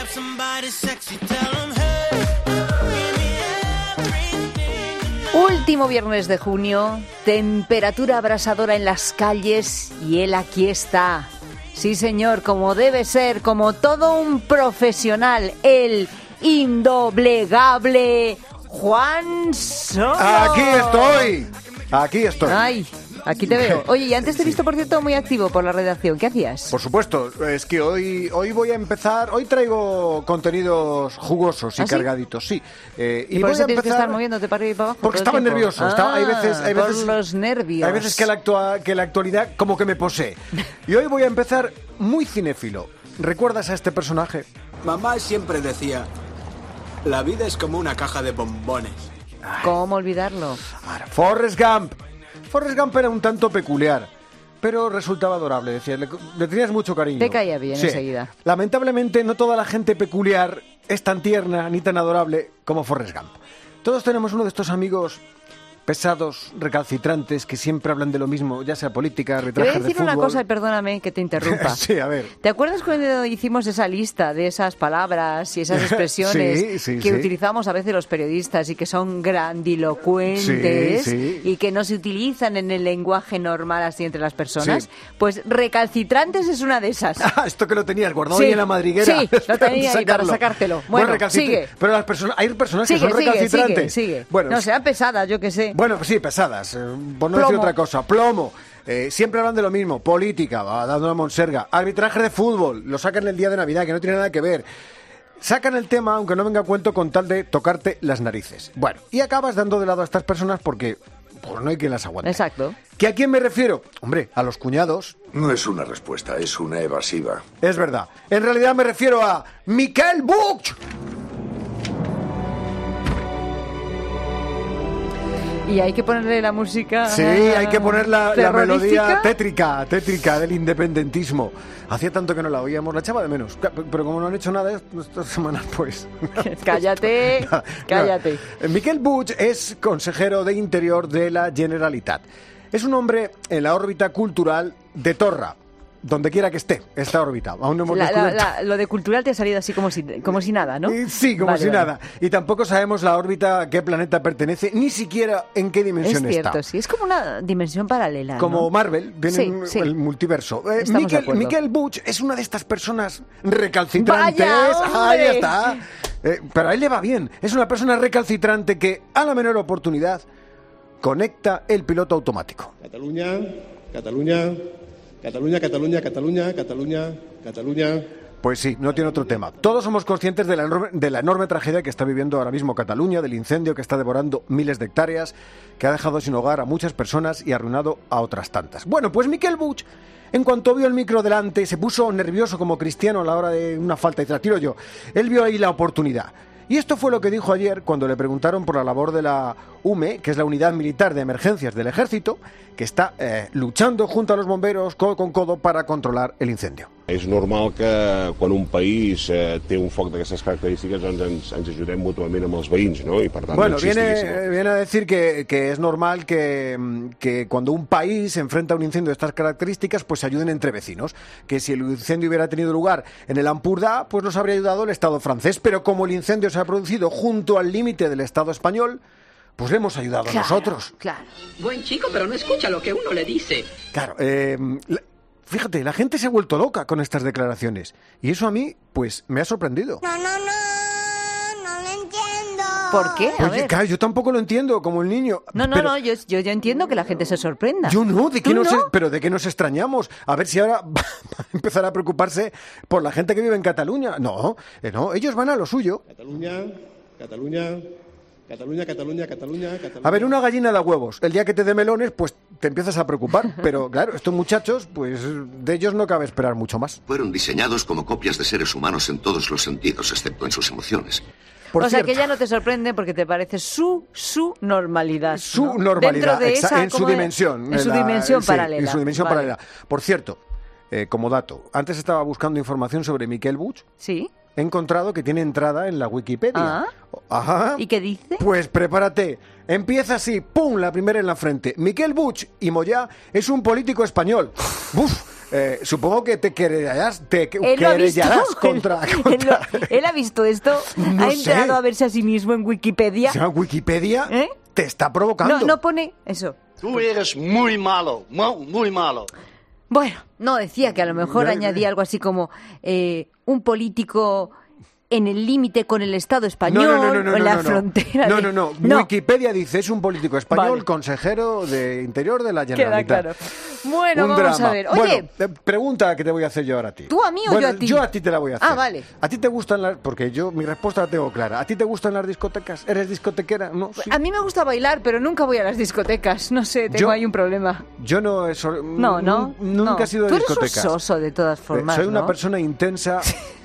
Último viernes de junio, temperatura abrasadora en las calles y él aquí está. Sí, señor, como debe ser, como todo un profesional, el indoblegable Juan Solo. Aquí estoy. Ay, aquí te veo. Oye, y antes te he visto, por cierto, muy activo por la redacción. ¿Qué hacías? Por supuesto, es que hoy voy a empezar. Hoy traigo contenidos jugosos y cargaditos, sí. Y por eso tienes que estar moviéndote para arriba y para abajo. Porque estaba nervioso. Hay veces por los nervios. Hay veces que la actualidad como que me posee. Y hoy voy a empezar muy cinéfilo. ¿Recuerdas a este personaje? Mamá siempre decía: la vida es como una caja de bombones. ¿Cómo olvidarlo? Ahora, Forrest Gump. Forrest Gump era un tanto peculiar, pero resultaba adorable, decía, le tenías mucho cariño. Te caía bien enseguida. Lamentablemente no toda la gente peculiar es tan tierna ni tan adorable como Forrest Gump. Todos tenemos uno de estos amigos pesados, recalcitrantes, que siempre hablan de lo mismo, ya sea política, arbitraje de fútbol. Te voy a decir una cosa y perdóname que te interrumpa. Sí, a ver. ¿Te acuerdas cuando hicimos esa lista de esas palabras y esas expresiones que utilizamos a veces los periodistas y que son grandilocuentes y que no se utilizan en el lenguaje normal así entre las personas? Sí. Pues recalcitrantes es una de esas. Esto que lo tenías guardado ahí en la madriguera. Sí, lo tenía ahí para sacártelo. Bueno, sigue. Pero hay personas que son recalcitrantes. Sigue. Bueno, no, sean pesadas, yo que sé. Bueno, sí, pesadas, por no decir otra cosa. Plomo, siempre hablan de lo mismo. Política, va dando una monserga. Arbitraje de fútbol, lo sacan el día de Navidad, que no tiene nada que ver. Sacan el tema, aunque no venga a cuento, con tal de tocarte las narices. Bueno, y acabas dando de lado a estas personas porque pues no hay quien las aguante. Exacto. ¿Que a quién me refiero? Hombre, a los cuñados. No es una respuesta, es una evasiva. Es verdad. En realidad me refiero a Miquel Buch. Y hay que ponerle la música. Sí, hay que poner la melodía tétrica del independentismo. Hacía tanto que no la oíamos, la echaba de menos. Pero como no han hecho nada estas semanas, pues... Cállate. Miquel Buch es consejero de Interior de la Generalitat. Es un hombre en la órbita cultural de Torra. Donde quiera que esté, esta órbita. Aún no hemos descubierto. Lo de cultural te ha salido así como si nada, ¿no? Sí, como si nada. Y tampoco sabemos la órbita a qué planeta pertenece, ni siquiera en qué dimensión está. Es cierto, sí. Es como una dimensión paralela, como ¿no? Marvel, viene el multiverso. Miquel Buch es una de estas personas recalcitrantes. ¡Vaya, ahí está. Pero a él le va bien. Es una persona recalcitrante que, a la menor oportunidad, conecta el piloto automático. Cataluña. Pues sí, no tiene otro tema. Todos somos conscientes de la enorme tragedia que está viviendo ahora mismo Cataluña, del incendio que está devorando miles de hectáreas, que ha dejado sin hogar a muchas personas y arruinado a otras tantas. Bueno, pues Miquel Buch, en cuanto vio el micro delante, se puso nervioso como Cristiano a la hora de una falta y te la tiro yo. Él vio ahí la oportunidad. Y esto fue lo que dijo ayer cuando le preguntaron por la labor de la UME, que es la Unidad Militar de Emergencias del Ejército, que está luchando junto a los bomberos codo con codo para controlar el incendio. És normal que quan un país té un foc d'aquestes característiques doncs ens ajudem mútuament amb els veïns, ¿no? Y, per tant, bueno, viene a decir que es normal que cuando un país se enfrenta a un incendio de estas características, pues se ayuden entre vecinos. Que si el incendio hubiera tenido lugar en el Ampurdá, pues nos habría ayudado el Estado francés. Pero como el incendio se ha producido junto al límite del Estado español, pues le hemos ayudado nosotros. Claro. Buen chico, pero no escucha lo que uno le dice. Claro, fíjate, la gente se ha vuelto loca con estas declaraciones. Y eso a mí, pues, me ha sorprendido. No lo entiendo. ¿Por qué? A ver. Claro, yo tampoco lo entiendo, como el niño. No, yo entiendo que la gente se sorprenda. Yo no, pero ¿de qué nos extrañamos? A ver si ahora va a empezar a preocuparse por la gente que vive en Cataluña. No, ellos van a lo suyo. Cataluña. A ver, una gallina da huevos. El día que te dé melones, pues te empiezas a preocupar. Pero claro, estos muchachos, pues de ellos no cabe esperar mucho más. Fueron diseñados como copias de seres humanos en todos los sentidos, excepto en sus emociones. O sea, que ya no te sorprende porque te parece su normalidad. Su normalidad, en su dimensión. En su dimensión paralela. En su dimensión paralela. Por cierto, como dato, antes estaba buscando información sobre Miquel Buch. Sí. He encontrado que tiene entrada en la Wikipedia. Ajá. ¿Y qué dice? Pues prepárate. Empieza así, ¡pum!, la primera en la frente. Miquel Buch y Moyá es un político español. ¡Buf! supongo que te querellarás contra... Él ha visto esto, No ha entrado sé. a verse a sí mismo en Wikipedia. O sea, Wikipedia ¿Eh? te está provocando. No pone eso. Tú eres muy malo, muy malo. Bueno, no, decía que a lo mejor Ya, añadía algo así como un político en el límite con el Estado español o en la frontera. No. Wikipedia dice, es un político español, Vale. consejero de Interior de la Queda Generalitat. claro. Bueno, Un vamos drama. a ver. Oye, Bueno, pregunta que te voy a hacer yo ahora a ti. ¿tú a mí o Bueno, yo a ti? Yo a ti te la voy a hacer. Ah, vale. ¿A ti te gustan las...? Porque yo, mi respuesta la tengo clara. ¿A ti te gustan las discotecas? ¿Eres discotequera? No, sí. a mí me gusta bailar, pero nunca voy a las discotecas. No sé, tengo Yo- ahí un problema. Yo no he... No. Nunca he sido de Tú eres discotecas. un soso de todas formas, Soy una ¿no? persona intensa,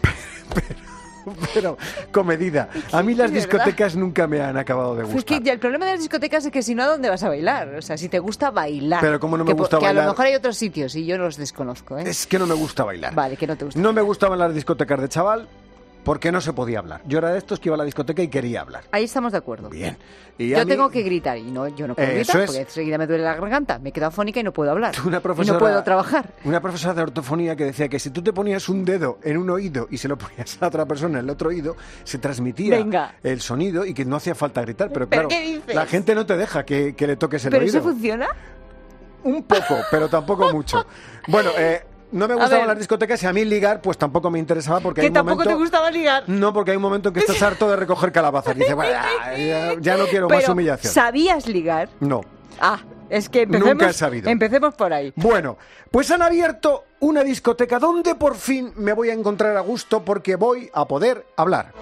pero comedida. A mí las ¿verdad? discotecas nunca me han acabado de Pues gustar. que ya el problema de las discotecas es que si no, ¿a dónde vas a bailar? O sea, si te gusta bailar. Pero como no me gusta que bailar- a lo mejor hay otros sitios y yo los desconozco, ¿eh? Es que no me gusta bailar. Vale, que no te gusta. No me gustaban las discotecas de chaval porque no se podía hablar. Yo era de estos que iba a la discoteca y quería hablar. Ahí estamos de acuerdo. Bien. Y Yo a mí- tengo que gritar y no, yo no puedo Eso gritar es. porque enseguida me duele la garganta, me quedo afónica y no puedo hablar. Una y profesora, no puedo trabajar. Una profesora de ortofonía que decía que si tú te ponías un dedo en un oído y se lo ponías a otra persona en el otro oído, se transmitía Venga. el sonido y que no hacía falta gritar. Pero ¿Pero claro, qué dices? la gente no te deja que le toques el ¿Pero oído. eso funciona? Un poco, pero tampoco mucho. Bueno, no me A gustaban ver. las discotecas y a mí ligar pues tampoco me interesaba porque hay Que un tampoco momento... te gustaba ligar. No, porque hay un momento en que estás harto de recoger calabazas. Y dices, bueno, ya no quiero más Pero, humillación. ¿sabías ligar? No. Ah, es que empecemos, Nunca he sabido. Empecemos por ahí. Bueno, pues han abierto una discoteca donde por fin me voy a encontrar a gusto porque voy a poder hablar.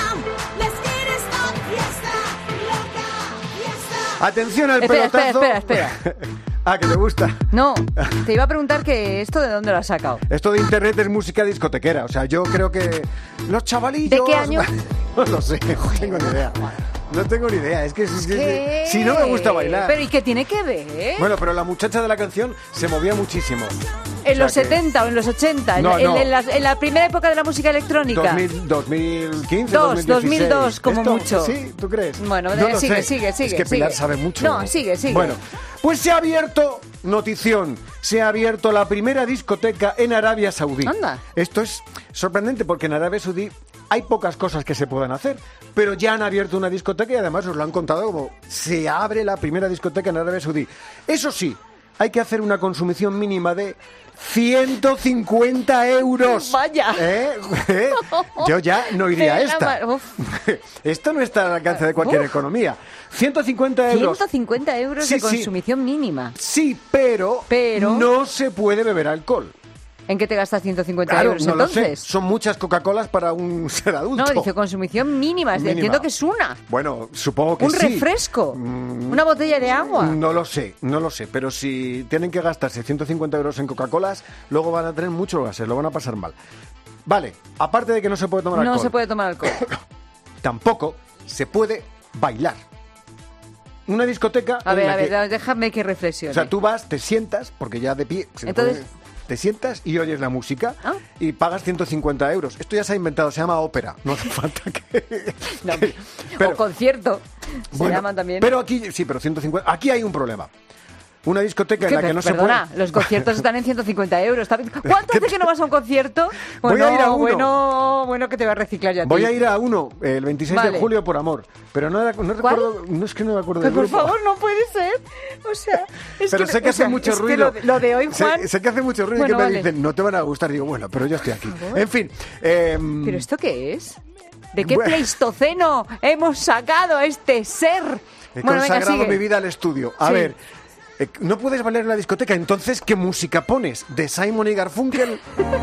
Atención al Espera, pelotazo. espera. Ah, que te gusta. No, te iba a preguntar que esto de dónde lo has sacado. Esto de internet es música discotequera. O sea, yo creo que los chavalillos... ¿De qué año? No lo sé, no tengo ni idea. No tengo ni idea. Es que si no me gusta bailar... Pero ¿y qué tiene que ver? Bueno, pero la muchacha de la canción se movía muchísimo. ¿En los o sea que- 70 o en los 80? No, no. En la primera época de la música electrónica. 2015, 2002 2016. como ¿Esto? mucho. Sí, ¿tú crees? Bueno, No lo sigue. sé. Es que Pilar sigue. sabe mucho. No, sigue. Bueno, pues se ha abierto, notición, se ha abierto la primera discoteca en Arabia Saudí. Anda. Esto es sorprendente porque en Arabia Saudí hay pocas cosas que se puedan hacer, pero ya han abierto una discoteca y además os lo han contado como se abre la primera discoteca en Arabia Saudí. Eso sí, hay que hacer una consumición mínima de 150 euros. Vaya. Yo ya no iría a Pero esta. uf. Esto no está al alcance de cualquier Uf. economía. 150 euros. 150 euros Sí, de sí. consumición mínima. Sí, pero no se puede beber alcohol. ¿En qué te gastas 150 Claro, euros no lo sé. entonces? Son muchas Coca-Colas para un ser adulto. No, dice consumición mínima. Mínima. Entiendo que es una. Bueno, supongo que Un sí. refresco. Una botella de agua. No lo sé, pero si tienen que gastarse 150 euros en Coca-Colas, luego van a tener mucho gases, lo van a pasar mal. Vale, aparte de que no se puede tomar alcohol, No se puede tomar alcohol. tampoco se puede bailar. Una discoteca A en la que- ver, déjame que reflexione. o sea, tú vas, te sientas, porque ya de pie... se te Entonces- pone- te sientas y oyes la música ¿Ah? y pagas 150 euros. Esto ya se ha inventado, se llama ópera. No hace falta que... No, pero- o concierto. Se Bueno, llaman también. Pero aquí, sí, pero 150... Aquí hay un problema. Una discoteca en la que no Perdona, se puede... los conciertos están en 150 euros. ¿Cuánto hace que no vas a un concierto? Voy a ir a uno. Bueno, que te va a reciclar ya. Voy a ir a uno el 26 Vale. de julio por amor. Pero no recuerdo... No es que no me acuerdo del Por grupo. favor, no puede ser. O sea, es Pero que, sé que o hace sea, mucho es que ruido. lo de hoy, Juan. Sé que hace mucho ruido y Bueno, que me vale. dicen, no te van a gustar. Digo, bueno, pero yo estoy aquí. favor. En fin. ¿Pero esto qué es? ¿De qué Bueno. pleistoceno hemos sacado a este ser? He Bueno, venga, consagrado sigue. mi vida al estudio. A Sí. ver, no puedes bailar en la discoteca, entonces, ¿qué música pones? ¿De Simon y Garfunkel?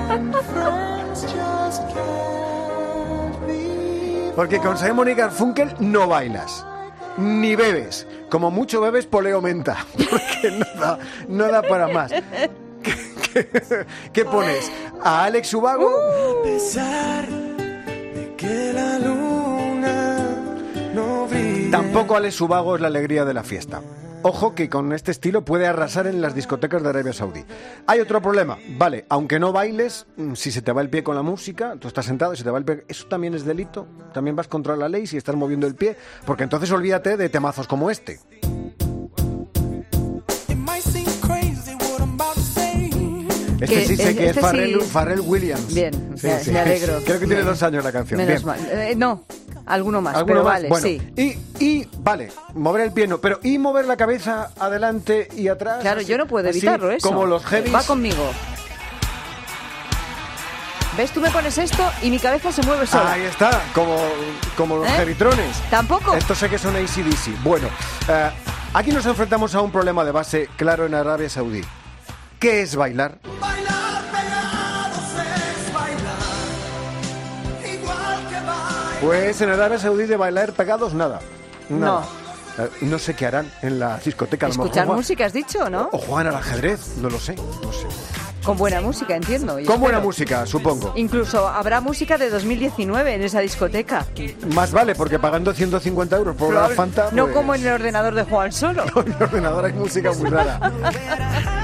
Porque con Simon y Garfunkel no bailas, ni bebes. Como mucho bebes poleo menta, porque no da para más. ¿Qué pones? ¿A Alex Ubago? Tampoco Alex Ubago es la alegría de la fiesta. Ojo que con este estilo puede arrasar en las discotecas de Arabia Saudí. Hay otro problema, vale, aunque no bailes, si se te va el pie con la música, tú estás sentado y se te va el pie, eso también es delito, también vas contra la ley si estás moviendo el pie, porque entonces olvídate de temazos como este. Este sí sé que es Pharrell Williams. Bien, me alegro. Creo que tiene 2 años la canción. Menos mal. No, alguno más, pero vale, bueno, sí. Y vale, mover el pie no, pero y mover la cabeza adelante y atrás. Claro, así, yo no puedo evitarlo, eso. Como los heavies. Va conmigo. ¿Ves? Tú me pones esto y mi cabeza se mueve sola. Ahí está, como los heavytrones. ¿Tampoco? Esto sé que son AC/DC. Bueno, aquí nos enfrentamos a un problema de base claro en Arabia Saudí. ¿Qué es bailar? Bailar pegados es bailar, igual que bailar. Pues en Arabia Saudí de bailar pegados nada. No. No sé qué harán en la discoteca. Escuchar música, has dicho, ¿no? O juegan al ajedrez, no lo sé. Con buena música, entiendo. Con buena música, supongo. Incluso habrá música de 2019 en esa discoteca. Más vale, porque pagando 150 euros por una Fanta... No como en el ordenador de Juan Solo. En el ordenador hay música muy rara.